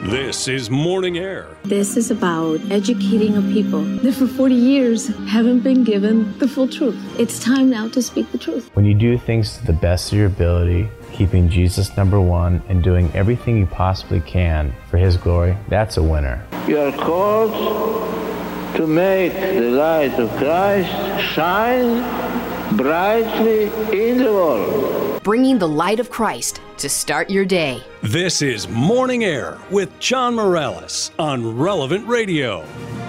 This is Morning Air. This is about educating a people that for 40 years haven't been given the full truth. It's time now to speak the truth. When you do things to the best of your ability, keeping Jesus number one and doing everything you possibly can for His glory, that's a winner. You are called to make the light of Christ shine brightly in the world. Bringing the light of Christ to start your day. This is Morning Air with John Morales on Relevant Radio.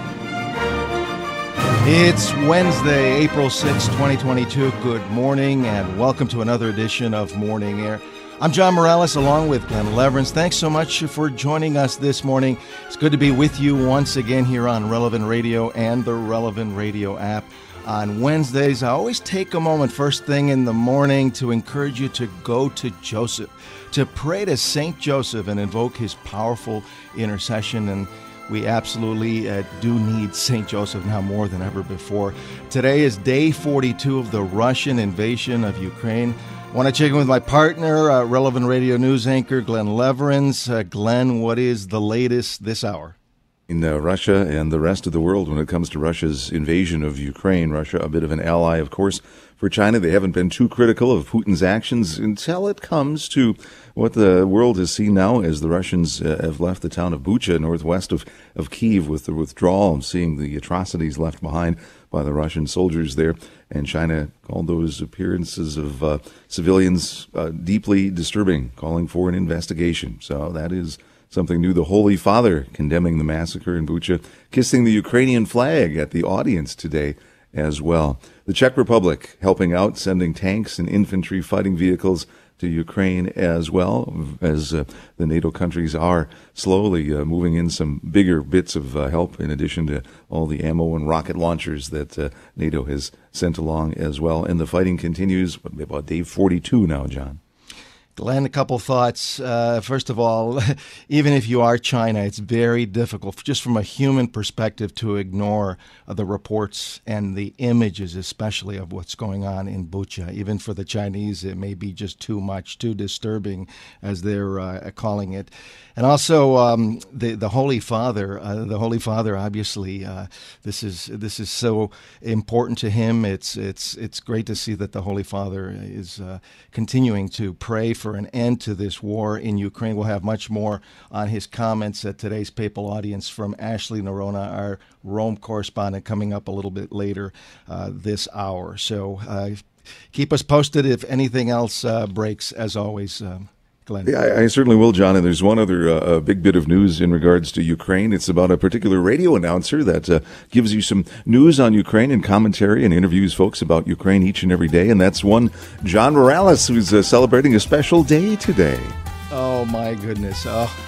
It's Wednesday, April 6, 2022. Good morning and welcome to another edition of Morning Air. I'm John Morales along with Glenn Leverance. Thanks so much for joining us this morning. It's good to be with you once again here on Relevant Radio and the Relevant Radio app. On Wednesdays, I always take a moment first thing in the morning to encourage you to go to Joseph, to pray to St. Joseph and invoke his powerful intercession. And we absolutely do need St. Joseph now more than ever before. Today is day 42 of the Russian invasion of Ukraine. I want to check in with my partner, Relevant Radio News anchor Glenn Leverance. Glenn, what is the latest this hour? In Russia and the rest of the world when it comes to Russia's invasion of Ukraine. Russia, a bit of an ally, of course, for China. They haven't been too critical of Putin's actions until it comes to what the world has seen now as the Russians have left the town of Bucha, northwest of Kyiv, with the withdrawal and seeing the atrocities left behind by the Russian soldiers there. And China called those appearances of civilians deeply disturbing, calling for an investigation. So that is something new. The Holy Father condemning the massacre in Bucha, kissing the Ukrainian flag at the audience today as well. The Czech Republic helping out, sending tanks and infantry fighting vehicles to Ukraine as well, as the NATO countries are slowly moving in some bigger bits of help in addition to all the ammo and rocket launchers that NATO has sent along as well. And the fighting continues, about day 42 now, John. Glenn, a couple thoughts. First of all, even if you are China, it's very difficult, just from a human perspective, to ignore the reports and the images, especially of what's going on in Bucha. Even for the Chinese, it may be just too much, too disturbing, as they're calling it. And also, the Holy Father. The Holy Father, obviously, this is so important to him. It's great to see that the Holy Father is continuing to pray for an end to this war in Ukraine. We'll have much more on his comments at today's papal audience from Ashley Nerona, our Rome correspondent, coming up a little bit later this hour. So keep us posted if anything else breaks, as always. Glenn. Yeah, I certainly will, John. And there's one other big bit of news in regards to Ukraine. It's about a particular radio announcer that gives you some news on Ukraine and commentary and interviews folks about Ukraine each and every day. And that's one John Morales, who's celebrating a special day today. Oh, my goodness.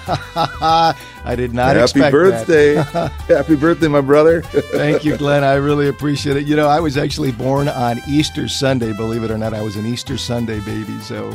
Oh, I did not expect that. Happy birthday. Happy birthday, my brother. Thank you, Glenn. I really appreciate it. You know, I was actually born on Easter Sunday. Believe it or not, I was an Easter Sunday baby. So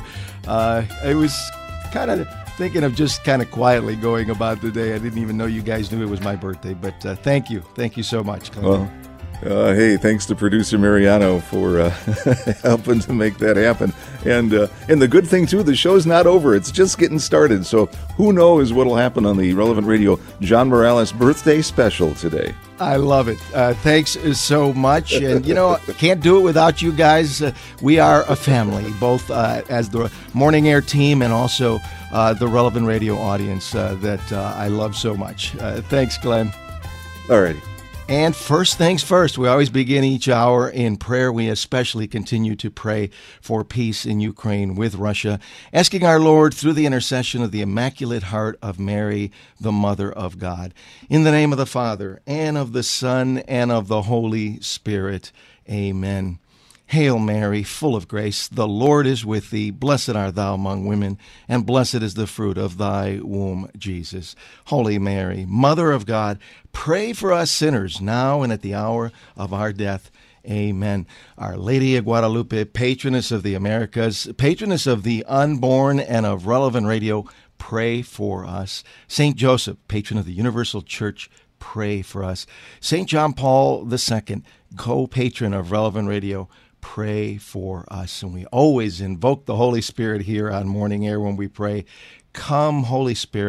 I was kind of thinking of just kind of quietly going about the day. I didn't even know you guys knew it was my birthday. But thank you. Thank you so much, Glenn. Well, hey, thanks to producer Mariano for helping to make that happen. And the good thing, too, the show's not over. It's just getting started. So who knows what will happen on the Relevant Radio John Morales birthday special today. I love it. Thanks so much. And, you know, can't do it without you guys. We are a family, both as the Morning Air team and also the Relevant Radio audience that I love so much. Thanks, Glenn. All righty. And first things first, we always begin each hour in prayer. We especially continue to pray for peace in Ukraine with Russia, asking our Lord through the intercession of the Immaculate Heart of Mary, the Mother of God. In the name of the Father, and of the Son, and of the Holy Spirit. Amen. Hail Mary, full of grace, the Lord is with thee. Blessed art thou among women, and blessed is the fruit of thy womb, Jesus. Holy Mary, Mother of God, pray for us sinners, now and at the hour of our death. Amen. Our Lady of Guadalupe, patroness of the Americas, patroness of the unborn and of Relevant Radio, pray for us. St. Joseph, patron of the Universal Church, pray for us. St. John Paul II, co-patron of Relevant Radio, pray for us. And we always invoke the Holy Spirit here on Morning Air when we pray. Come, Holy Spirit,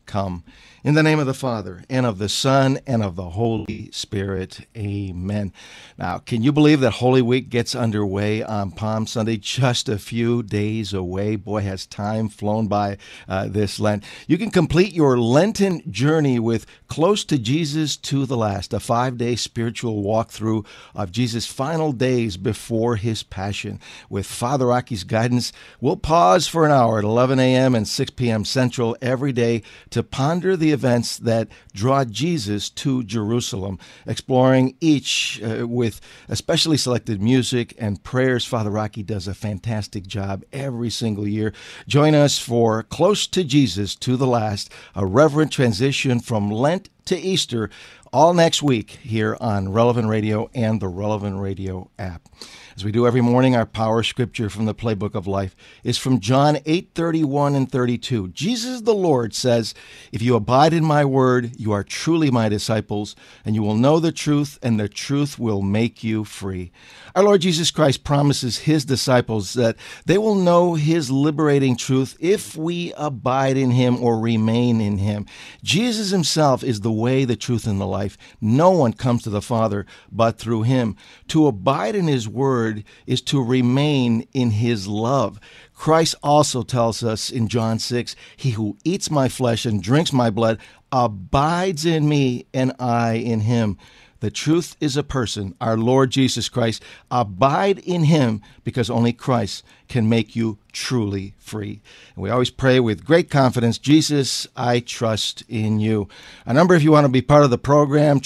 come. In the name of the Father, and of the Son, and of the Holy Spirit. Amen. Now, can you believe that Holy Week gets underway on Palm Sunday, just a few days away? Boy, has time flown by this Lent. You can complete your Lenten journey with Close to Jesus to the Last, a 5-day spiritual walkthrough of Jesus' final days before his passion. With Father Aki's guidance, we'll pause for an hour at 11 a.m. and 6 p.m. Central every day to ponder the events that draw Jesus to Jerusalem, exploring each with especially selected music and prayers. Father Aki does a fantastic job every single year. Join us for Close to Jesus to the Last, a reverent transition from Lent to Easter, all next week here on Relevant Radio and the Relevant Radio app. As we do every morning, our power scripture from the Playbook of Life is from John 8:31 and 32. Jesus the Lord says, "If you abide in my word, you are truly my disciples, and you will know the truth, and the truth will make you free." Our Lord Jesus Christ promises his disciples that they will know his liberating truth if we abide in him or remain in him. Jesus himself is the way, the truth, and the life. No one comes to the Father but through him. To abide in his word is to remain in his love. Christ also tells us in John 6, "He who eats my flesh and drinks my blood abides in me, and I in him." The truth is a person, our Lord Jesus Christ. Abide in him, because only Christ can make you truly free. And we always pray with great confidence, "Jesus, I trust in you." A number, if you want to be part of the program,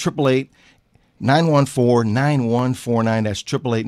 888-914-9149. That's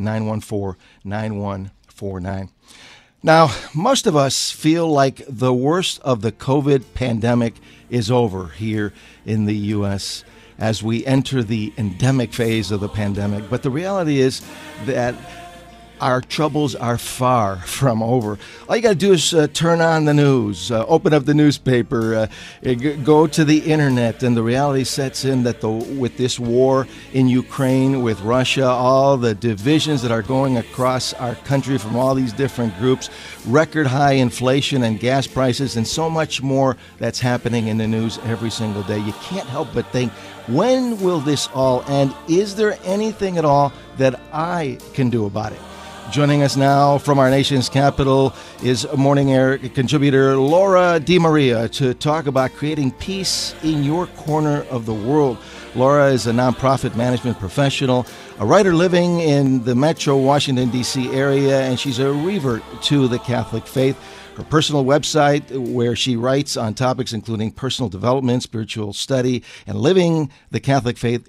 888-914-9149. Now, most of us feel like the worst of the COVID pandemic is over here in the U.S. as we enter the endemic phase of the pandemic. But the reality is that our troubles are far from over. All you got to do is turn on the news, open up the newspaper, go to the internet, and the reality sets in that with this war in Ukraine, with Russia, all the divisions that are going across our country from all these different groups, record high inflation and gas prices, and so much more that's happening in the news every single day. You can't help but think, when will this all end? Is there anything at all that I can do about it? Joining us now from our nation's capital is Morning Air contributor Laura DeMaria to talk about creating peace in your corner of the world. Laura is a nonprofit management professional, a writer living in the metro Washington, D.C. area, and she's a revert to the Catholic faith. Her personal website, where she writes on topics including personal development, spiritual study, and living the Catholic faith,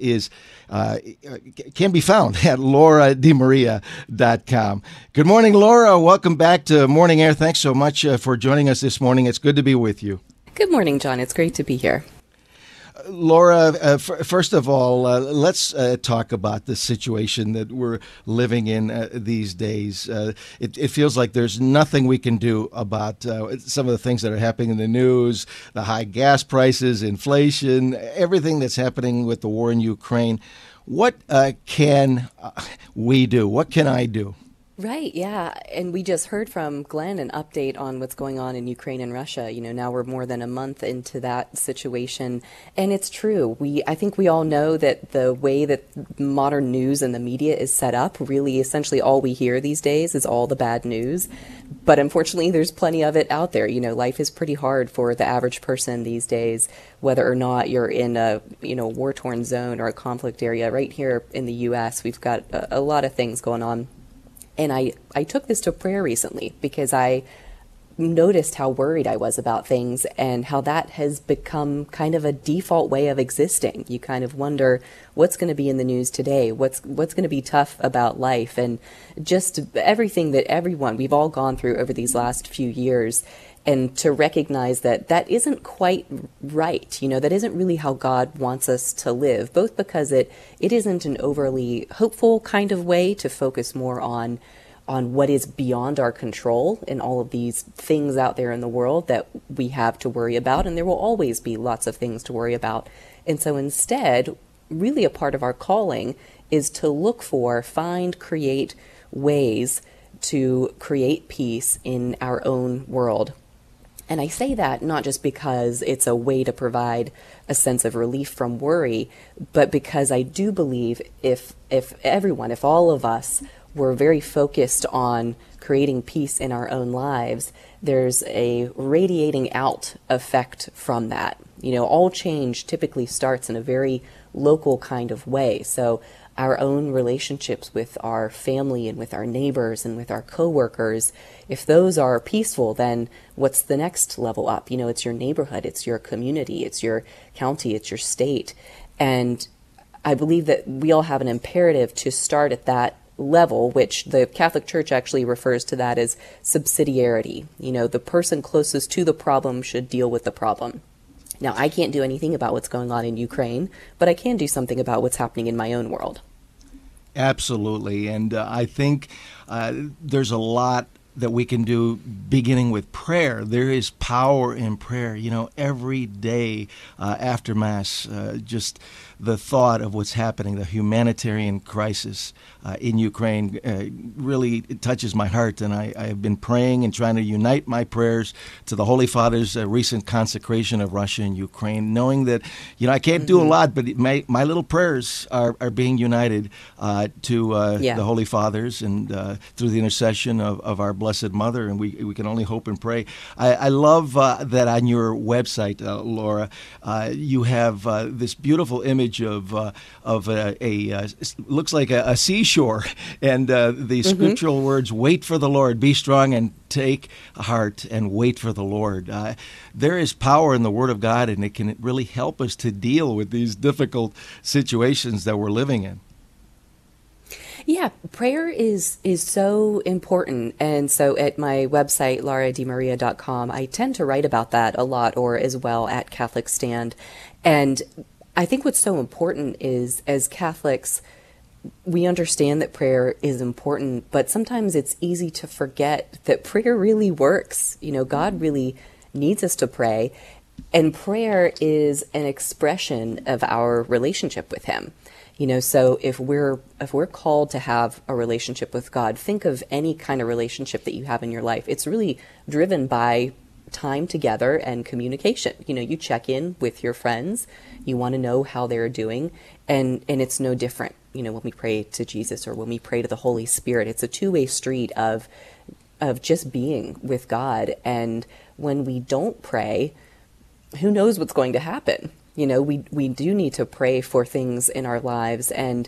can be found at laurademaria.com. Good morning, Laura. Welcome back to Morning Air. Thanks so much for joining us this morning. It's good to be with you. Good morning, John. It's great to be here. Laura, first of all, let's talk about the situation that we're living in these days. It feels like there's nothing we can do about some of the things that are happening in the news, the high gas prices, inflation, everything that's happening with the war in Ukraine. What can we do? What can I do? Right, yeah. And we just heard from Glenn an update on what's going on in Ukraine and Russia. You know, now we're more than a month into that situation. And it's true. I think we all know that the way that modern news and the media is set up, really essentially all we hear these days is all the bad news. But unfortunately, there's plenty of it out there. You know, life is pretty hard for the average person these days, whether or not you're in a, war-torn zone or a conflict area. Right here in the U.S., we've got a lot of things going on. And I took this to prayer recently because I noticed how worried I was about things and how that has become kind of a default way of existing. You kind of wonder what's going to be in the news today, what's going to be tough about life, and just everything that we've all gone through over these last few years. And to recognize that that isn't quite right, that isn't really how God wants us to live, both because it isn't an overly hopeful kind of way to focus more on what is beyond our control and all of these things out there in the world that we have to worry about, and there will always be lots of things to worry about. And so instead, really a part of our calling is to create ways to create peace in our own world. And I say that not just because it's a way to provide a sense of relief from worry, but because I do believe if all of us were very focused on creating peace in our own lives, there's a radiating out effect from that. All change typically starts in a very local kind of way. So our own relationships with our family and with our neighbors and with our coworkers, if those are peaceful, then what's the next level up? It's your neighborhood, it's your community, it's your county, it's your state. And I believe that we all have an imperative to start at that level, which the Catholic Church actually refers to that as subsidiarity. The person closest to the problem should deal with the problem. Now, I can't do anything about what's going on in Ukraine, but I can do something about what's happening in my own world. Absolutely. And I think there's a lot that we can do beginning with prayer. There is power in prayer. Every day after Mass, just the thought of what's happening, the humanitarian crisis in Ukraine really touches my heart. And I have been praying and trying to unite my prayers to the Holy Father's recent consecration of Russia and Ukraine, knowing that, I can't do a lot, but my little prayers are being united to the Holy Fathers and through the intercession of our Blessed Mother, and we can only hope and pray. I love that on your website, Laura, you have this beautiful image of a looks like a seashore, and the scriptural words, "Wait for the Lord, be strong and take heart and wait for the Lord." There is power in the Word of God, and it can really help us to deal with these difficult situations that we're living in. Yeah, prayer is so important. And so at my website, laurademaria.com, I tend to write about that a lot, or as well at Catholic Stand. And I think what's so important is, as Catholics, we understand that prayer is important, but sometimes it's easy to forget that prayer really works. God really needs us to pray, and prayer is an expression of our relationship with Him. So if we're called to have a relationship with God, think of any kind of relationship that you have in your life. It's really driven by time together and communication. You check in with your friends, you want to know how they're doing, and it's no different. When we pray to Jesus or when we pray to the Holy Spirit, it's a two-way street of just being with God. And when we don't pray, who knows what's going to happen? We do need to pray for things in our lives, and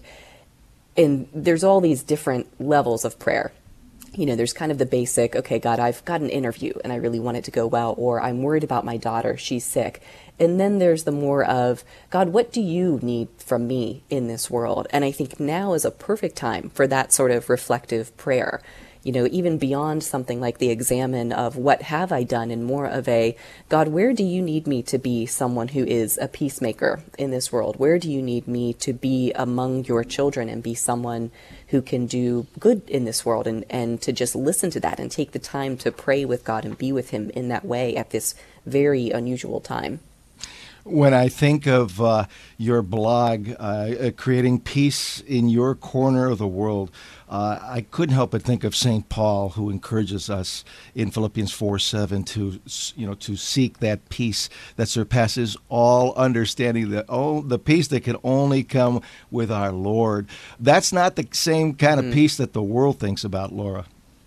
there's all these different levels of prayer. There's kind of the basic, okay, God, I've got an interview and I really want it to go well, or I'm worried about my daughter, she's sick. And then there's the more of, God, what do you need from me in this world? And I think now is a perfect time for that sort of reflective prayer. Even beyond something like the examine of what have I done, and more of a, God, where do you need me to be someone who is a peacemaker in this world? Where do you need me to be among your children and be someone who can do good in this world, and to just listen to that and take the time to pray with God and be with Him in that way at this very unusual time. When I think of your blog, Creating Peace in Your Corner of the World, I couldn't help but think of St. Paul, who encourages us in Philippians 4:7 to seek that peace that surpasses all understanding, the peace that can only come with our Lord. That's not the same kind of peace that the world thinks about, Laura.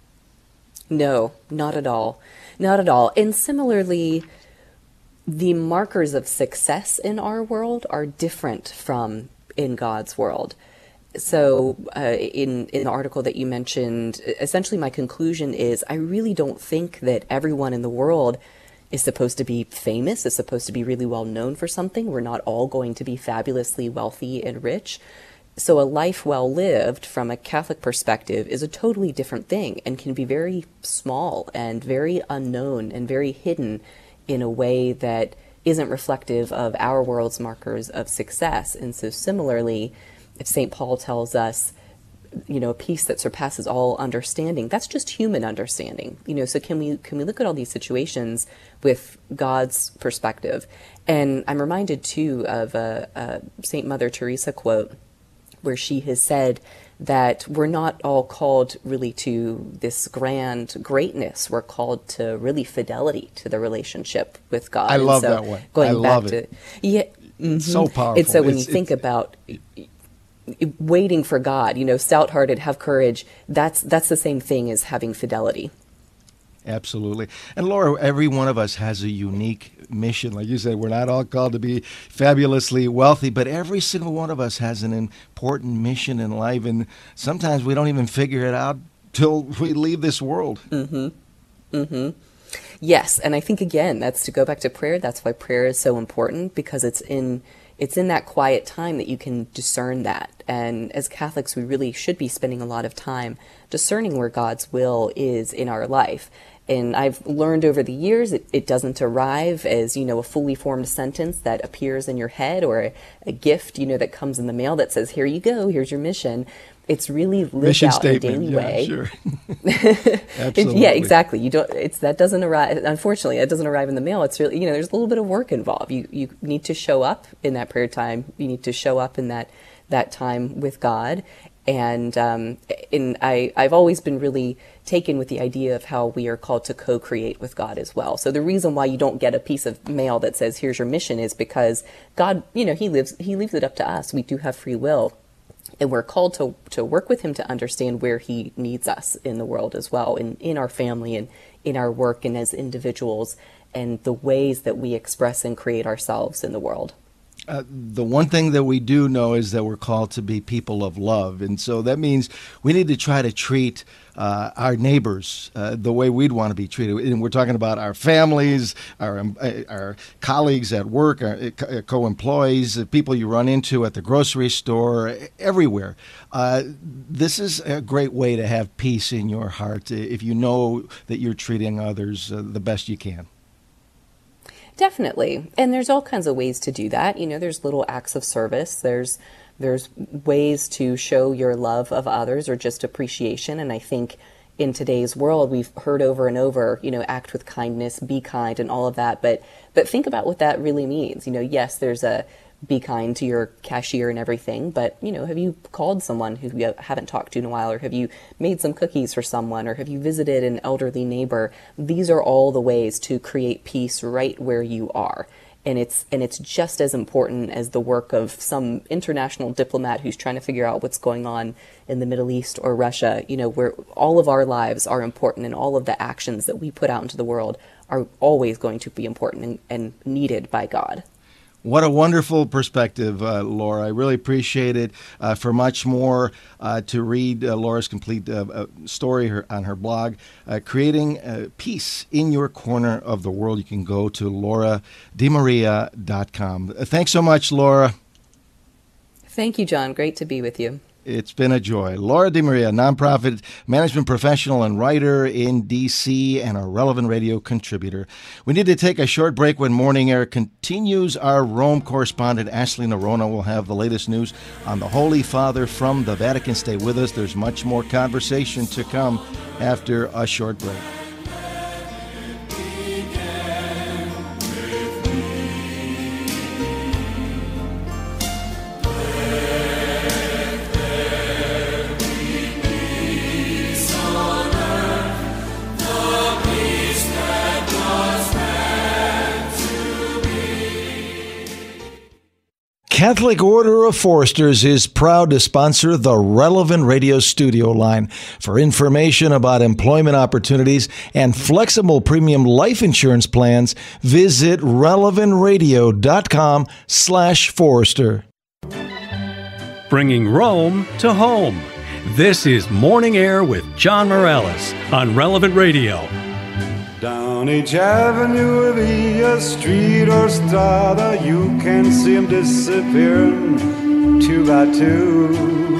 No, not at all. Not at all. And similarly, the markers of success in our world are different from in God's world. So in the article that you mentioned, essentially my conclusion is I really don't think that everyone in the world is supposed to be famous, is supposed to be really well known for something. We're not all going to be fabulously wealthy and rich. So a life well lived from a Catholic perspective is a totally different thing, and can be very small and very unknown and very hidden in a way that isn't reflective of our world's markers of success. And so similarly, if St. Paul tells us, a peace that surpasses all understanding, that's just human understanding. So can we look at all these situations with God's perspective? And I'm reminded too of a St. Mother Teresa quote, where she has said that we're not all called really to this grand greatness. We're called to really fidelity to the relationship with God. I love that one. I love it. Yeah. So powerful. And so when you think about waiting for God, stout-hearted, have courage, that's the same thing as having fidelity. Absolutely. And Laura, every one of us has a unique mission. Like you said, we're not all called to be fabulously wealthy, but every single one of us has an important mission in life, and sometimes we don't even figure it out till we leave this world. Yes, and I think, again, that's to go back to prayer. That's why prayer is so important, because it's in that quiet time that you can discern that. And as Catholics, we really should be spending a lot of time discerning where God's will is in our life. And I've learned over the years it doesn't arrive as, a fully formed sentence that appears in your head, or a gift, that comes in the mail that says, here you go, here's your mission. It's really lived mission out statement. in a daily way. Sure. Absolutely. Yeah, exactly. That doesn't arrive. Unfortunately, it doesn't arrive in the mail. It's really, there's a little bit of work involved. You need to show up in that prayer time. You need to show up in that time with God. And I've always been really taken with the idea of how we are called to co-create with God as well. So the reason why you don't get a piece of mail that says, here's your mission, is because God, He leaves it up to us. We do have free will. And we're called to work with Him to understand where He needs us in the world as well, in our family and in our work and as individuals, and the ways that we express and create ourselves in the world. The one thing that we do know is that we're called to be people of love. And so that means we need to try to treat our neighbors the way we'd want to be treated. And we're talking about our families, our colleagues at work, our co-employees, the people you run into at the grocery store, everywhere. This is a great way to have peace in your heart if you know that you're treating others the best you can. Definitely. And there's all kinds of ways to do that. There's little acts of service. There's ways to show your love of others or just appreciation. And I think in today's world, we've heard over and over, act with kindness, be kind, and all of that. But think about what that really means. Yes, there's a be kind to your cashier and everything, but, have you called someone who you haven't talked to in a while, or have you made some cookies for someone, or have you visited an elderly neighbor? These are all the ways to create peace right where you are. And it's just as important as the work of some international diplomat who's trying to figure out what's going on in the Middle East or Russia, where all of our lives are important, and all of the actions that we put out into the world are always going to be important and needed by God. What a wonderful perspective, Laura. I really appreciate it. For much more, to read Laura's complete story on her blog, Creating Peace in Your Corner of the World, you can go to laurademaria.com. Thanks so much, Laura. Thank you, John. Great to be with you. It's been a joy. Laura DeMaria, nonprofit management professional and writer in D.C. and a Relevant Radio contributor. We need to take a short break. When Morning Air continues, our Rome correspondent Ashley Nerona will have the latest news on the Holy Father from the Vatican. Stay with us. There's much more conversation to come after a short break. Catholic Order of Foresters is proud to sponsor the Relevant Radio studio line. For information about employment opportunities and flexible premium life insurance plans, visit relevantradio.com/Forester. Bringing Rome to home. This is Morning Air with John Morales on Relevant Radio. Down each avenue of a street or strada, you can see them disappearing two by two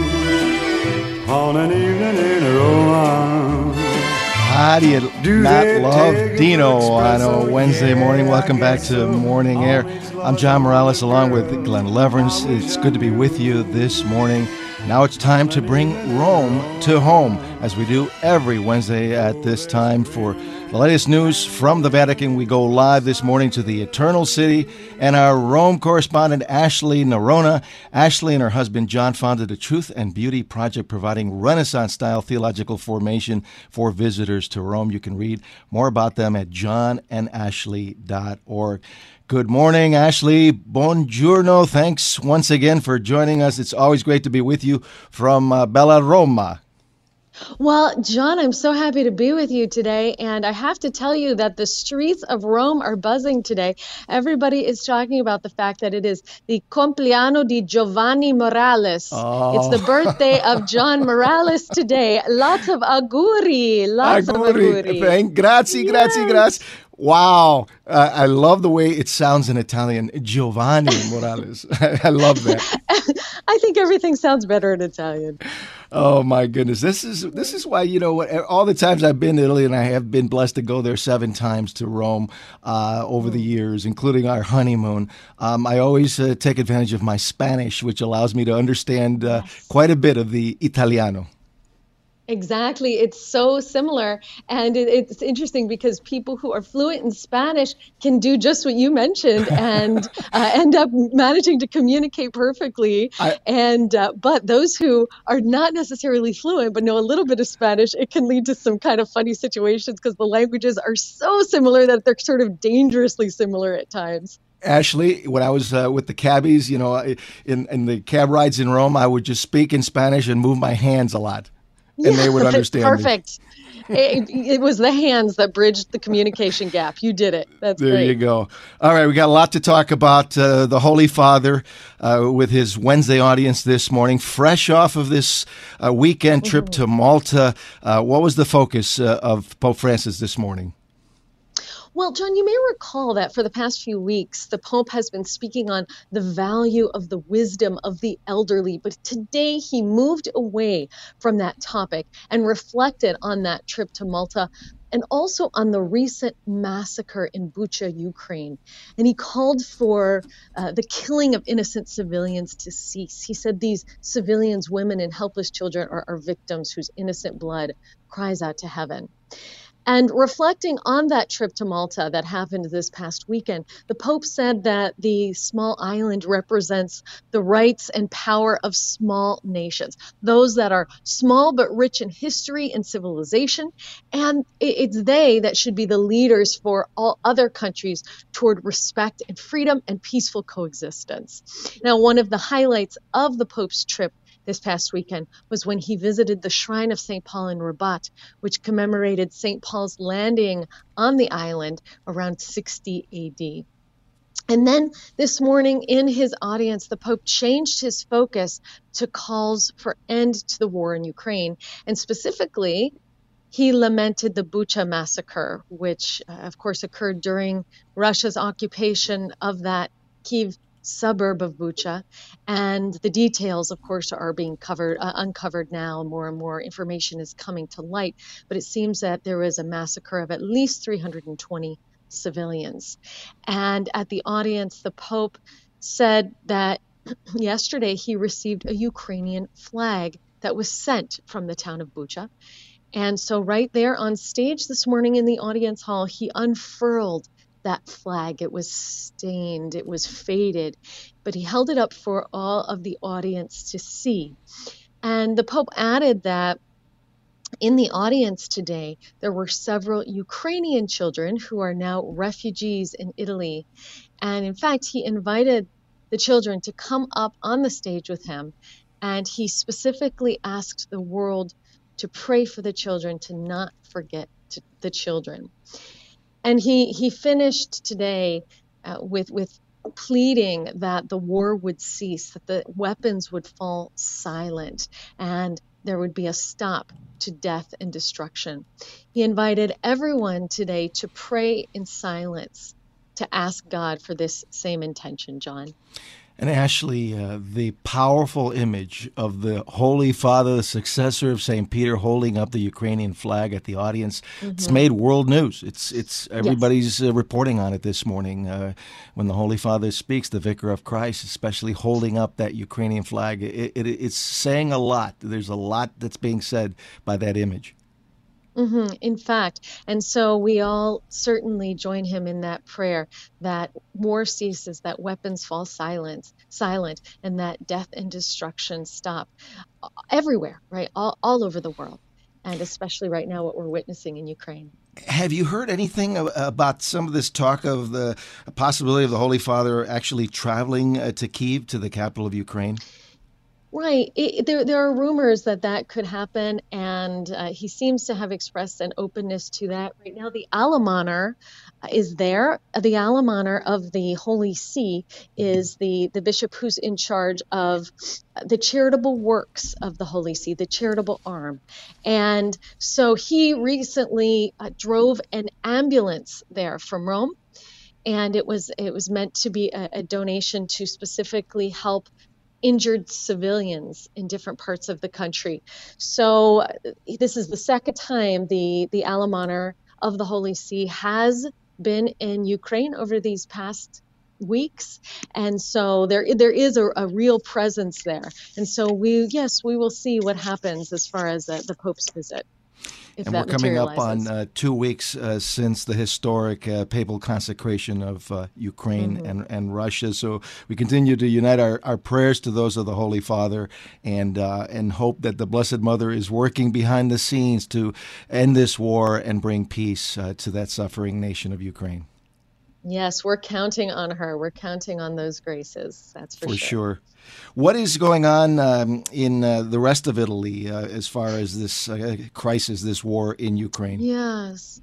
on an evening in Rome. How do you not love Dino on a Wednesday morning? Welcome back to Morning Air. I'm John Morales along with Glenn Leverance. It's good to be with you this morning. Now it's time to bring Rome to home, as we do every Wednesday at this time. For the latest news from the Vatican, we go live this morning to the Eternal City, and our Rome correspondent, Ashley Nerona. Ashley and her husband, John, founded the Truth and Beauty Project, providing Renaissance-style theological formation for visitors to Rome. You can read more about them at johnandashley.org. Good morning, Ashley. Buongiorno. Thanks once again for joining us. It's always great to be with you from Bella Roma. Well, John, I'm so happy to be with you today, and I have to tell you that the streets of Rome are buzzing today. Everybody is talking about the fact that it is the compleanno di Giovanni Morales. Oh. It's the birthday of John Morales today. Lots of auguri. Lots of auguri. Grazie. Wow. I love the way it sounds in Italian. Giovanni Morales. I love that. I think everything sounds better in Italian. Oh, my goodness. This is why, all the times I've been to Italy, and I have been blessed to go there 7 times to Rome over the years, including our honeymoon. I always take advantage of my Spanish, which allows me to understand quite a bit of the Italiano. Exactly. It's so similar. And it's interesting because people who are fluent in Spanish can do just what you mentioned and end up managing to communicate perfectly. But those who are not necessarily fluent but know a little bit of Spanish, it can lead to some kind of funny situations because the languages are so similar that they're sort of dangerously similar at times. Ashley, when I was with the cabbies, in the cab rides in Rome, I would just speak in Spanish and move my hands a lot. And they would understand. Perfect. It was the hands that bridged the communication gap. You did it. That's there great. You go. All right, we got a lot to talk about. The Holy Father with his Wednesday audience this morning, fresh off of this weekend trip to Malta. What was the focus of Pope Francis this morning? Well, John, you may recall that for the past few weeks, the Pope has been speaking on the value of the wisdom of the elderly. But today he moved away from that topic and reflected on that trip to Malta and also on the recent massacre in Bucha, Ukraine. And he called for the killing of innocent civilians to cease. He said these civilians, women, and helpless children are victims whose innocent blood cries out to heaven. And reflecting on that trip to Malta that happened this past weekend, the Pope said that the small island represents the rights and power of small nations, those that are small but rich in history and civilization. And it's they that should be the leaders for all other countries toward respect and freedom and peaceful coexistence. Now, one of the highlights of the Pope's trip this past weekend was when he visited the Shrine of St. Paul in Rabat, which commemorated St. Paul's landing on the island around 60 AD. And then this morning in his audience, the Pope changed his focus to calls for end to the war in Ukraine. And specifically, he lamented the Bucha massacre, which, of course, occurred during Russia's occupation of that Kyiv suburb of Bucha, and the details, of course, are being uncovered now. More and more information is coming to light, but it seems that there was a massacre of at least 320 civilians. And at the audience, the Pope said that yesterday he received a Ukrainian flag that was sent from the town of Bucha. And so right there on stage this morning in the audience hall, he unfurled that flag. It was stained, it was faded, but he held it up for all of the audience to see. And the Pope added that in the audience today, there were several Ukrainian children who are now refugees in Italy. And in fact, he invited the children to come up on the stage with him. And he specifically asked the world to pray for the children, to not forget the children. And he finished today with pleading that the war would cease, that the weapons would fall silent, and there would be a stop to death and destruction. He invited everyone today to pray in silence, to ask God for this same intention, John. And Ashley, the powerful image of the Holy Father, the successor of St. Peter, holding up the Ukrainian flag at the audience, it's made world news. It's everybody's reporting on it this morning. When the Holy Father speaks, the Vicar of Christ, especially holding up that Ukrainian flag, it's saying a lot. There's a lot that's being said by that image. In fact, and so we all certainly join him in that prayer that war ceases, that weapons fall silent, and that death and destruction stop everywhere, right? All over the world, and especially right now what we're witnessing in Ukraine. Have you heard anything about some of this talk of the possibility of the Holy Father actually traveling to Kyiv, to the capital of Ukraine? Right. There are rumors that could happen, and he seems to have expressed an openness to that. Right now, the almoner is there. The almoner of the Holy See is the bishop who's in charge of the charitable works of the Holy See, the charitable arm. And so he recently drove an ambulance there from Rome, and it was meant to be a donation to specifically help injured civilians in different parts of the country. So this is the second time the almoner of the Holy See has been in Ukraine over these past weeks, and so there is a real presence there. And so we will see what happens as far as the Pope's visit. And we're coming up on 2 weeks since the historic papal consecration of Ukraine and Russia. So we continue to unite our prayers to those of the Holy Father and hope that the Blessed Mother is working behind the scenes to end this war and bring peace to that suffering nation of Ukraine. Yes, we're counting on her. We're counting on those graces. That's for sure. What is going on in the rest of Italy as far as this crisis, this war in Ukraine? Yes.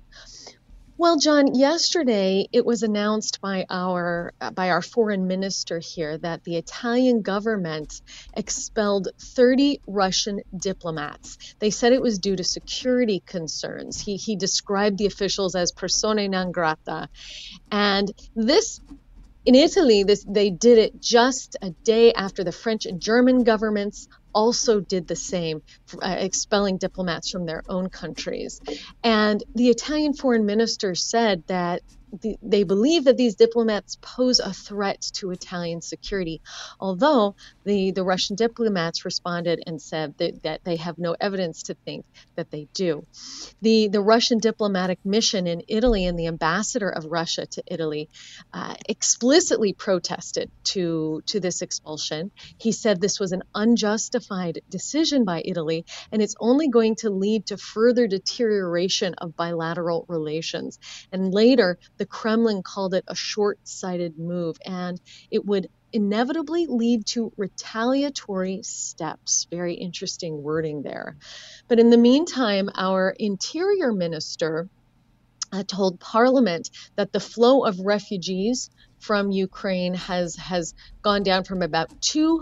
Well, John, yesterday it was announced by our foreign minister here that the Italian government expelled 30 Russian diplomats. They said it was due to security concerns. He described the officials as persone non grata. And this, in Italy, they did it just a day after the French and German governments also did the same, expelling diplomats from their own countries. And the Italian foreign minister said that they believe that these diplomats pose a threat to Italian security, although the Russian diplomats responded and said that they have no evidence to think that they do. The Russian diplomatic mission in Italy and the ambassador of Russia to Italy explicitly protested to this expulsion. He said this was an unjustified decision by Italy, and it's only going to lead to further deterioration of bilateral relations. And later, the Kremlin called it a short-sighted move, and it would inevitably lead to retaliatory steps. Very interesting wording there. But in the meantime, our interior minister told Parliament that the flow of refugees from Ukraine has gone down from about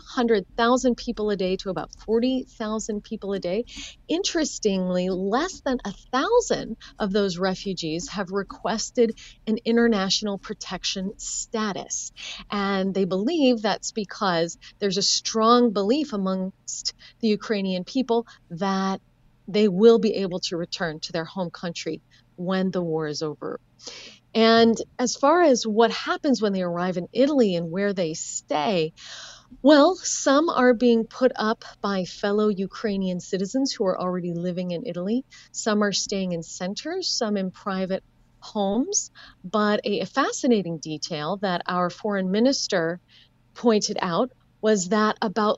200,000 people a day to about 40,000 people a day. Interestingly, less than 1,000 of those refugees have requested an international protection status. And they believe that's because there's a strong belief amongst the Ukrainian people that they will be able to return to their home country when the war is over. And as far as what happens when they arrive in Italy and where they stay, well, some are being put up by fellow Ukrainian citizens who are already living in Italy. Some are staying in centers, some in private homes. But a fascinating detail that our foreign minister pointed out was that about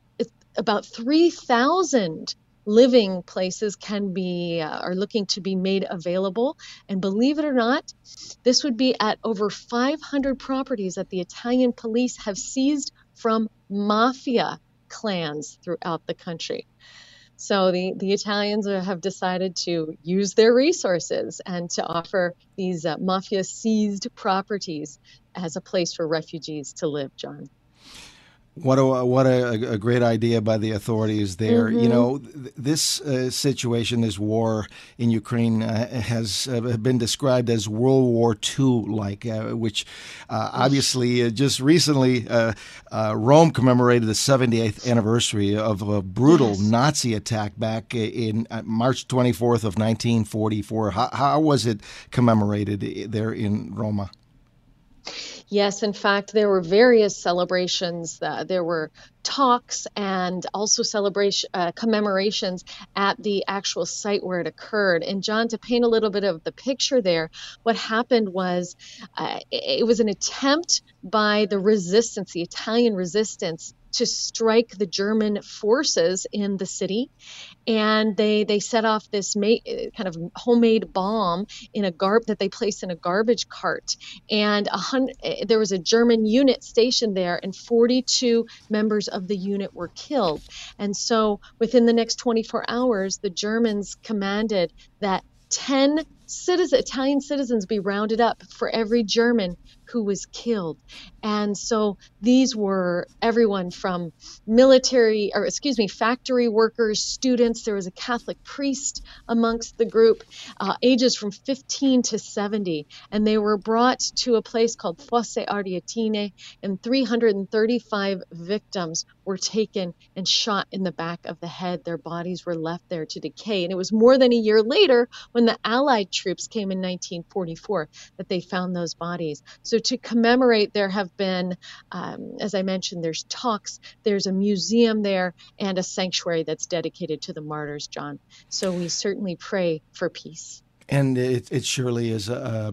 3,000 living places are looking to be made available. And believe it or not, this would be at over 500 properties that the Italian police have seized from mafia clans throughout the country. So the Italians have decided to use their resources and to offer these mafia seized properties as a place for refugees to live, John. What a great idea by the authorities there. Mm-hmm. You know, this situation, this war in Ukraine has been described as World War II-like, which obviously just recently Rome commemorated the 78th anniversary of a brutal Nazi attack back in March 24th of 1944. How was it commemorated there in Roma? Yes, in fact, there were various celebrations. There were talks and also commemorations at the actual site where it occurred. And John, to paint a little bit of the picture there, what happened was it was an attempt by the resistance, the Italian resistance, to strike the German forces in the city. And they set off this kind of homemade bomb in that they placed in a garbage cart. And there was a German unit stationed there, and 42 members of the unit were killed. And so within the next 24 hours, the Germans commanded that 10 Italian citizens be rounded up for every German who was killed. And so these were everyone from factory workers, students. There was a Catholic priest amongst the group, ages from 15 to 70. And they were brought to a place called Fosse Ardeatine, and 335 victims were taken and shot in the back of the head. Their bodies were left there to decay. And it was more than a year later, when the Allied troops came in 1944, that they found those bodies. So to commemorate, there have been, as I mentioned, there's talks, there's a museum there, and a sanctuary that's dedicated to the martyrs, John. So we certainly pray for peace. And it surely is a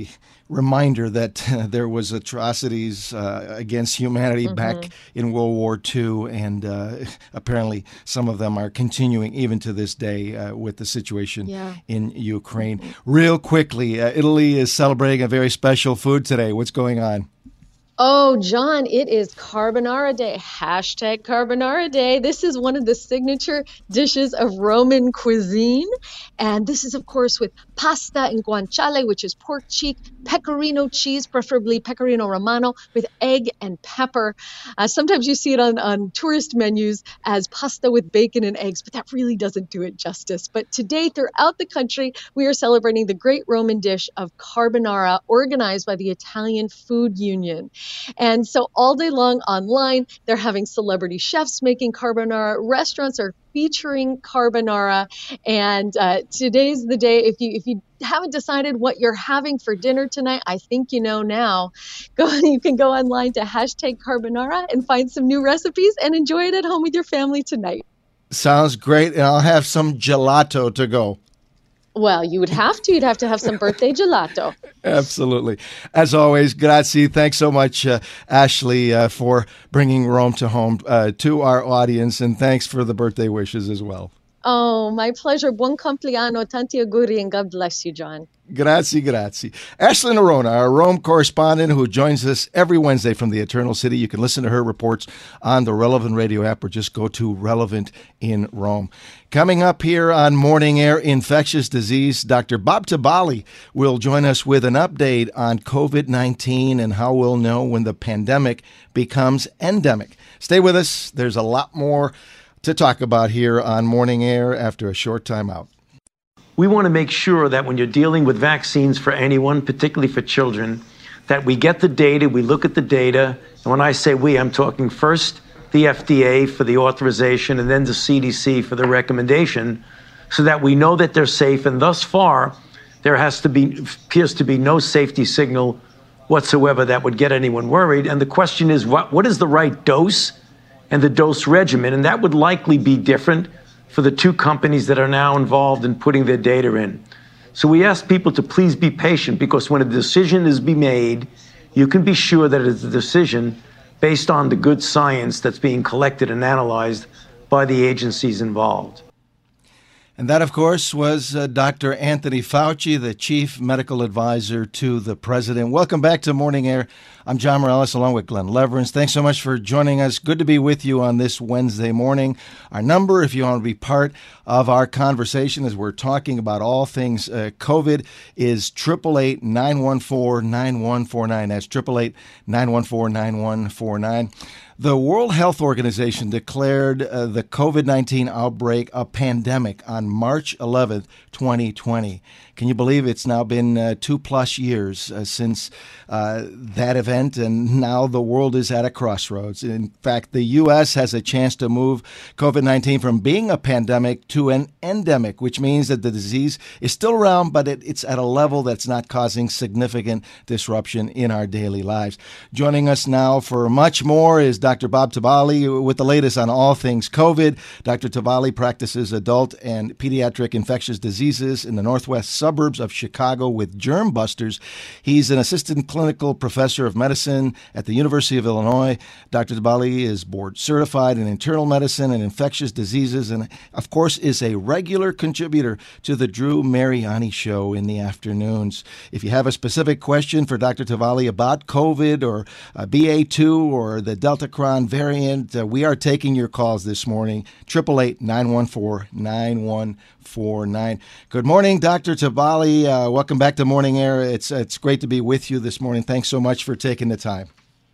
reminder that there was atrocities against humanity back in World War II, and apparently some of them are continuing even to this day with the situation in Ukraine. Real quickly, Italy is celebrating a very special food today. What's going on? Oh, John, it is Carbonara Day. Hashtag Carbonara Day. This is one of the signature dishes of Roman cuisine. And this is, of course, with pasta and guanciale, which is pork cheek, pecorino cheese, preferably pecorino romano, with egg and pepper. Sometimes you see it on tourist menus as pasta with bacon and eggs, but that really doesn't do it justice. But today, throughout the country, we are celebrating the great Roman dish of carbonara, organized by the Italian Food Union. And so all day long online, they're having celebrity chefs making carbonara. Restaurants are featuring carbonara. And today's the day. If you haven't decided what you're having for dinner tonight, I think you know now. You can go online to hashtag carbonara and find some new recipes and enjoy it at home with your family tonight. Sounds great. And I'll have some gelato to go. Well, you'd have to have some birthday gelato. Absolutely. As always, grazie. Thanks so much, Ashley, for bringing Rome to home to our audience. And thanks for the birthday wishes as well. Oh, my pleasure. Buon compleanno, tanti auguri, and God bless you, John. Grazie. Ashley Noronha, our Rome correspondent who joins us every Wednesday from the Eternal City. You can listen to her reports on the Relevant Radio app or just go to Relevant in Rome. Coming up here on Morning Air, infectious disease, Dr. Bob Tabali will join us with an update on COVID-19 and how we'll know when the pandemic becomes endemic. Stay with us. There's a lot more to talk about here on Morning Air after a short time out. We want to make sure that when you're dealing with vaccines for anyone, particularly for children, that we get the data, we look at the data. And when I say we, I'm talking first the FDA for the authorization and then the CDC for the recommendation, so that we know that they're safe. And thus far, there appears to be no safety signal whatsoever that would get anyone worried. And the question is, what is the right dose and the dose regimen? And that would likely be different for the two companies that are now involved in putting their data in. So we ask people to please be patient, because when a decision is being made, you can be sure that it is a decision based on the good science that's being collected and analyzed by the agencies involved. And that, of course, was Dr. Anthony Fauci, the chief medical advisor to the president. Welcome back to Morning Air I'm John Morales along with Glenn Leverance. Thanks so much for joining us. Good to be with you on this Wednesday morning. Our number, if you want to be part of our conversation as we're talking about all things COVID, is 888-914-9149. That's 888-914-9149. The World Health Organization declared the COVID-19 outbreak a pandemic on March 11th, 2020. Can you believe it's now been 2+ years since that event, and now the world is at a crossroads. In fact, the U.S. has a chance to move COVID-19 from being a pandemic to an endemic, which means that the disease is still around, but it's at a level that's not causing significant disruption in our daily lives. Joining us now for much more is Dr. Bob Tabali with the latest on all things COVID. Dr. Tabali practices adult and pediatric infectious diseases in the northwest suburbs of Chicago with Germ Busters. He's an assistant clinical professor of medicine at the University of Illinois. Dr. Tabali is board certified in internal medicine and infectious diseases, and of course is a regular contributor to the Drew Mariani Show in the afternoons. If you have a specific question for Dr. Tabali about COVID or BA2 or the Delta Cron variant, we are taking your calls this morning. 888-914-9149. Good morning, Dr. Tabali. Welcome back to Morning Air. It's great to be with you this morning. Thanks so much for taking the time.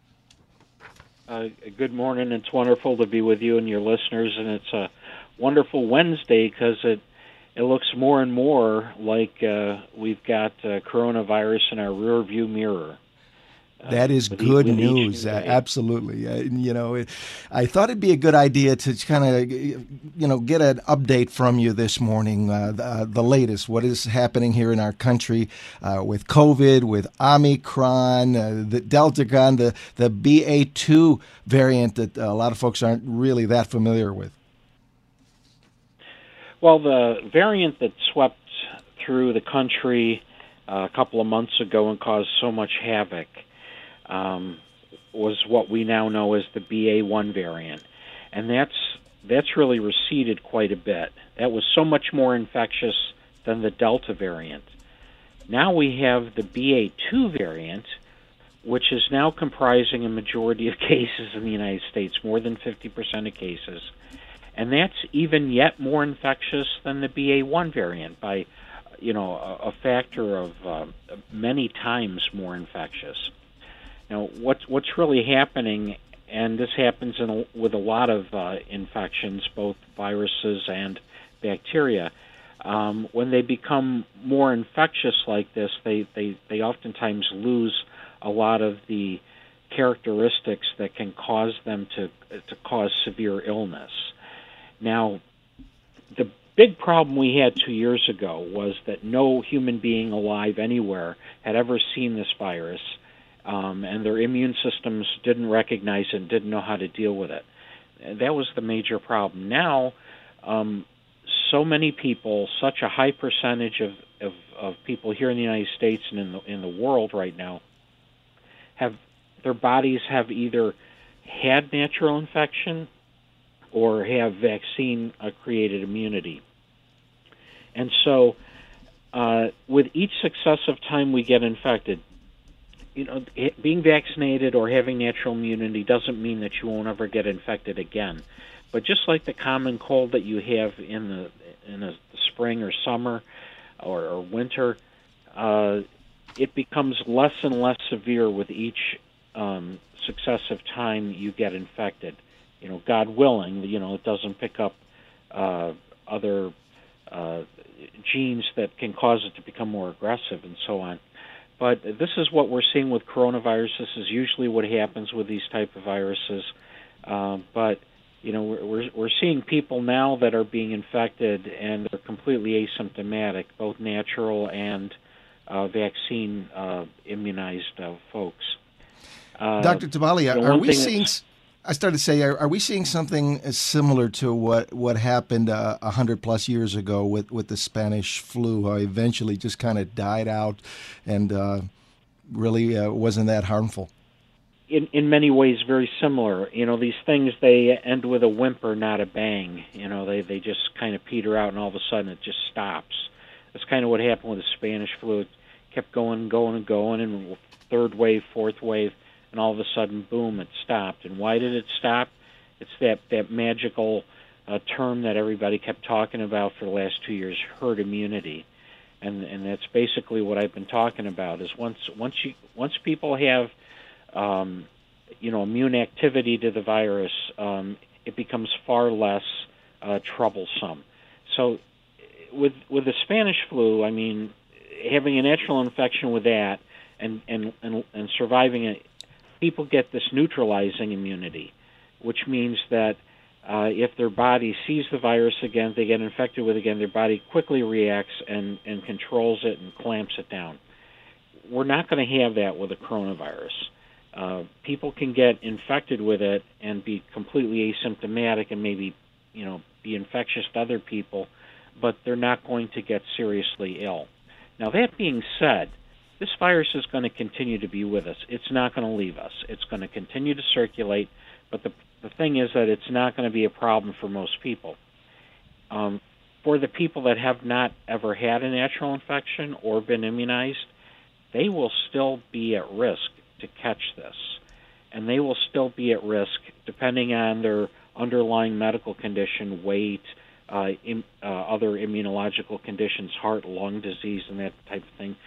Good morning. It's wonderful to be with you and your listeners, and it's a wonderful Wednesday because it looks more and more like we've got coronavirus in our rearview mirror. That is good news. Absolutely. I thought it'd be a good idea to kind of, get an update from you this morning, the latest, what is happening here in our country with COVID, with Omicron, the Delta Cron, the BA2 variant that a lot of folks aren't really that familiar with. Well, the variant that swept through the country a couple of months ago and caused so much havoc was what we now know as the BA1 variant. And that's really receded quite a bit. That was so much more infectious than the Delta variant. Now we have the BA2 variant, which is now comprising a majority of cases in the United States, more than 50% of cases. And that's even yet more infectious than the BA1 variant by, a factor of many times more infectious. Now, what's really happening, and this happens with a lot of infections, both viruses and bacteria, when they become more infectious like this, they oftentimes lose a lot of the characteristics that can cause them to cause severe illness. Now, the big problem we had 2 years ago was that no human being alive anywhere had ever seen this virus, and their immune systems didn't recognize it and didn't know how to deal with it. That was the major problem. Now, so many people, such a high percentage of people here in the United States and in the world right now, their bodies have either had natural infection or have vaccine-created immunity. And so with each successive time we get infected, being vaccinated or having natural immunity doesn't mean that you won't ever get infected again. But just like the common cold that you have in the spring or summer or winter, it becomes less and less severe with each successive time you get infected. God willing, it doesn't pick up other genes that can cause it to become more aggressive and so on. But this is what we're seeing with coronavirus. This is usually what happens with these type of viruses. But we're seeing people now that are being infected and they're completely asymptomatic, both natural and vaccine immunized folks. Dr. Tabali, are we seeing? I started to say, are we seeing something similar to what happened 100+ years ago with the Spanish flu, how eventually just kind of died out and really wasn't that harmful? In many ways, very similar. These things, they end with a whimper, not a bang. They just kind of peter out, and all of a sudden it just stops. That's kind of what happened with the Spanish flu. It kept going, and third wave, fourth wave, and all of a sudden, boom, it stopped. And why did it stop? It's that magical term that everybody kept talking about for the last 2 years, herd immunity. And that's basically what I've been talking about. Is once people have immune activity to the virus, it becomes far less troublesome. So with the Spanish flu, I mean, having a natural infection with that and surviving it, people get this neutralizing immunity, which means that if their body sees the virus again, they get infected with it again, their body quickly reacts and controls it and clamps it down. We're not going to have that with the coronavirus. People can get infected with it and be completely asymptomatic and maybe, be infectious to other people, but they're not going to get seriously ill. Now, that being said, this virus is going to continue to be with us. It's not going to leave us. It's going to continue to circulate, but the thing is that it's not going to be a problem for most people. For the people that have not ever had a natural infection or been immunized, they will still be at risk to catch this. And they will still be at risk depending on their underlying medical condition, weight, other immunological conditions, heart, lung disease, and that type of thing.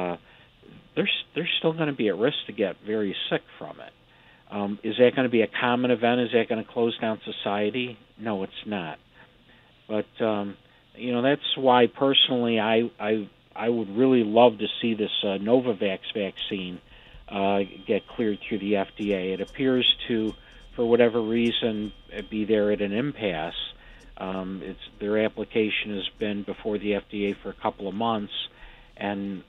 They're still going to be at risk to get very sick from it. Is that going to be a common event? Is that going to close down society? No, it's not. But that's why personally I would really love to see this Novavax vaccine get cleared through the FDA. It appears to, for whatever reason, be there at an impasse. Their application has been before the FDA for a couple of months, and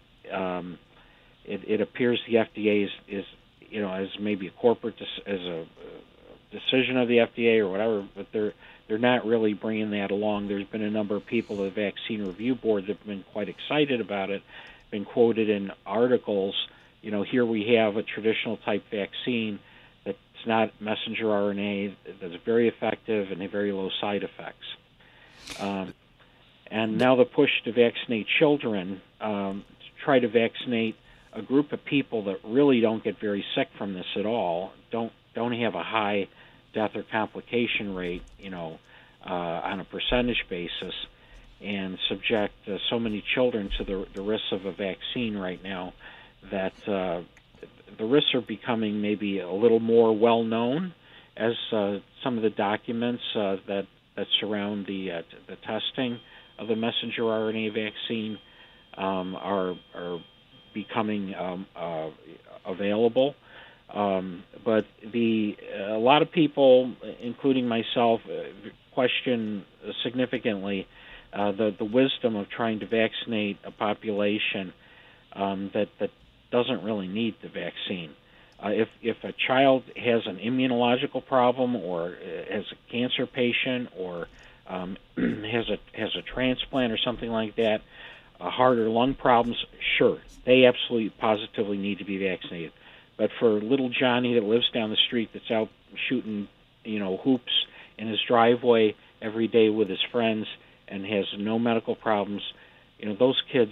it appears the FDA is as maybe a corporate as a decision of the FDA or whatever, but they're not really bringing that along. There's been a number of people at the Vaccine Review Board that have been quite excited about it, been quoted in articles. Here we have a traditional type vaccine that's not messenger RNA, that's very effective and very low side effects. And now the push to vaccinate children, to try to vaccinate a group of people that really don't get very sick from this at all, don't have a high death or complication rate, on a percentage basis, and subject so many children to the risks of a vaccine right now that the risks are becoming maybe a little more well known as some of the documents that surround the testing of the messenger RNA vaccine are becoming available. But a lot of people, including myself, question significantly the wisdom of trying to vaccinate a population that doesn't really need the vaccine. If a child has an immunological problem, or has a cancer patient, or has a transplant or something like that, heart or lung problems, sure, they absolutely positively need to be vaccinated. But for little Johnny that lives down the street, that's out shooting, hoops in his driveway every day with his friends and has no medical problems, those kids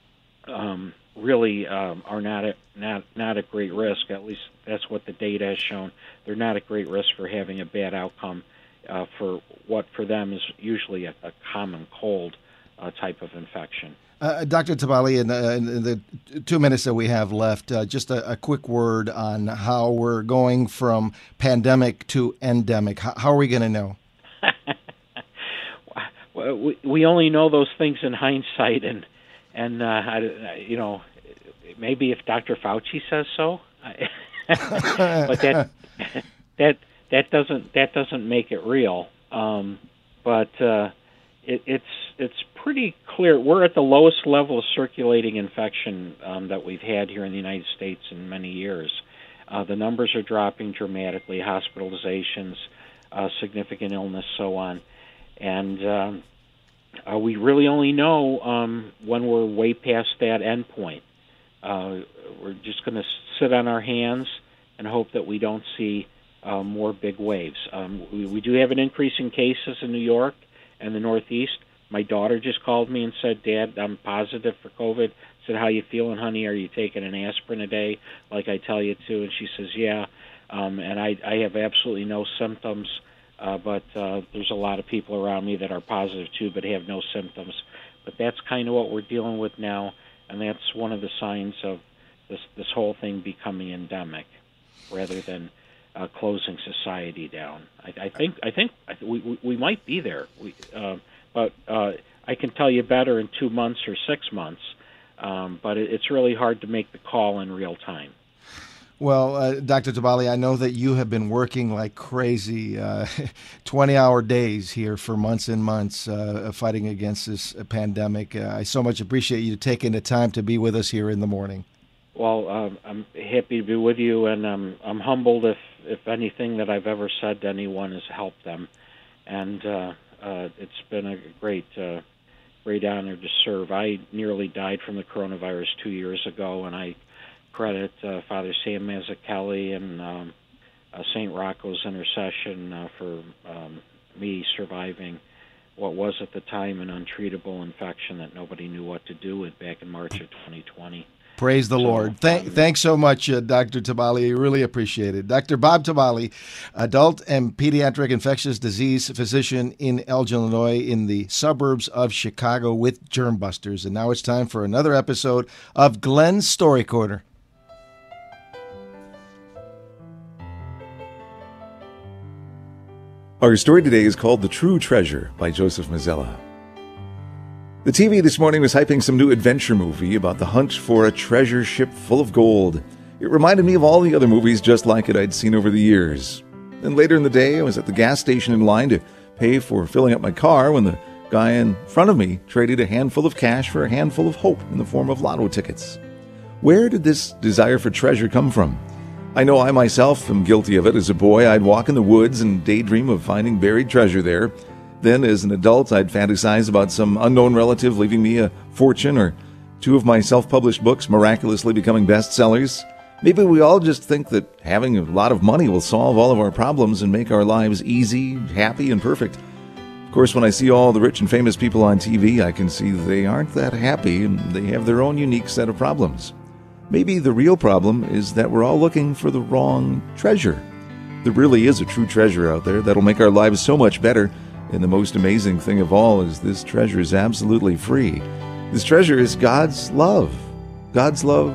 really are not at great risk. At least that's what the data has shown. They're not at great risk for having a bad outcome for what for them is usually a common cold type of infection. Dr. Tabali, in the 2 minutes that we have left, just a quick word on how we're going from pandemic to endemic. How are we going to know? Well, we only know those things in hindsight, and maybe if Dr. Fauci says so, but that doesn't make it real. But it's pretty clear. We're at the lowest level of circulating infection that we've had here in the United States in many years. The numbers are dropping dramatically, hospitalizations, significant illness, so on. And we really only know when we're way past that end point. We're just going to sit on our hands and hope that we don't see more big waves. We do have an increase in cases in New York and the Northeast. My daughter just called me and said, "Dad, I'm positive for COVID. said, "How you feeling, honey? Are you taking an aspirin a day like I tell you to?" And she says, "Yeah." And I have absolutely no symptoms, but there's a lot of people around me that are positive too, but have no symptoms. But that's kind of what we're dealing with now, and that's one of the signs of this whole thing becoming endemic, rather than closing society down. I think we might be there. But I can tell you better in 2 months or 6 months. But it's really hard to make the call in real time. Well, Dr. Tabali, I know that you have been working like crazy, 20-hour days here for months and months, fighting against this pandemic. I so much appreciate you taking the time to be with us here in the morning. Well, I'm happy to be with you, and I'm humbled if anything that I've ever said to anyone has helped them. And it's been a great honor to serve. I nearly died from the coronavirus 2 years ago, and I credit Father Sam Mazzucchelli and St. Rocco's intercession for me surviving what was at the time an untreatable infection that nobody knew what to do with back in March of 2020. Praise the Lord. Thanks so much, Dr. Tabali. I really appreciate it. Dr. Bob Tabali, adult and pediatric infectious disease physician in Elgin, Illinois, in the suburbs of Chicago with Germbusters. And now it's time for another episode of Glenn's Story Corner. Our story today is called The True Treasure by Joseph Mazzella. The TV this morning was hyping some new adventure movie about the hunt for a treasure ship full of gold. It reminded me of all the other movies just like it I'd seen over the years. Then later in the day, I was at the gas station in line to pay for filling up my car when the guy in front of me traded a handful of cash for a handful of hope in the form of lotto tickets. Where did this desire for treasure come from? I know I myself am guilty of it. As a boy, I'd walk in the woods and daydream of finding buried treasure there. Then, as an adult, I'd fantasize about some unknown relative leaving me a fortune, or two of my self-published books miraculously becoming bestsellers. Maybe we all just think that having a lot of money will solve all of our problems and make our lives easy, happy, and perfect. Of course, when I see all the rich and famous people on TV, I can see they aren't that happy, and they have their own unique set of problems. Maybe the real problem is that we're all looking for the wrong treasure. There really is a true treasure out there that'll make our lives so much better, and the most amazing thing of all is this treasure is absolutely free. This treasure is God's love. God's love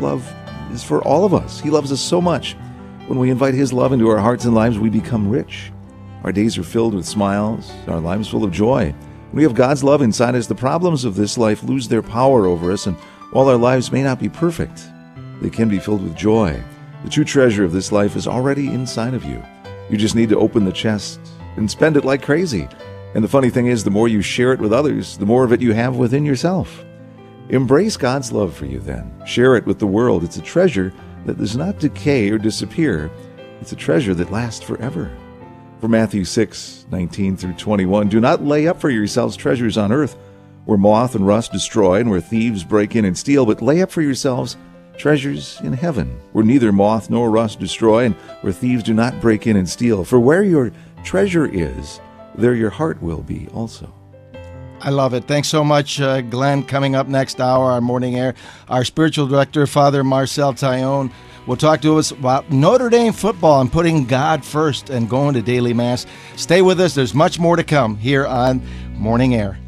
is for all of us. He loves us so much. When we invite His love into our hearts and lives, we become rich. Our days are filled with smiles, our lives full of joy. When we have God's love inside us, the problems of this life lose their power over us, and while our lives may not be perfect, they can be filled with joy. The true treasure of this life is already inside of you. You just need to open the chest and spend it like crazy. And the funny thing is, the more you share it with others, the more of it you have within yourself. Embrace God's love for you then. Share it with the world. It's a treasure that does not decay or disappear. It's a treasure that lasts forever. For Matthew 6:19 through 21, do not lay up for yourselves treasures on earth, where moth and rust destroy and where thieves break in and steal, but lay up for yourselves treasures in heaven, where neither moth nor rust destroy and where thieves do not break in and steal. For where your treasure is, there your heart will be also. I love it. Thanks so much, Glenn. Coming up next hour on Morning Air, our spiritual director, Father Marcel Taillon, will talk to us about Notre Dame football and putting God first and going to daily Mass. Stay with us. There's much more to come here on Morning Air.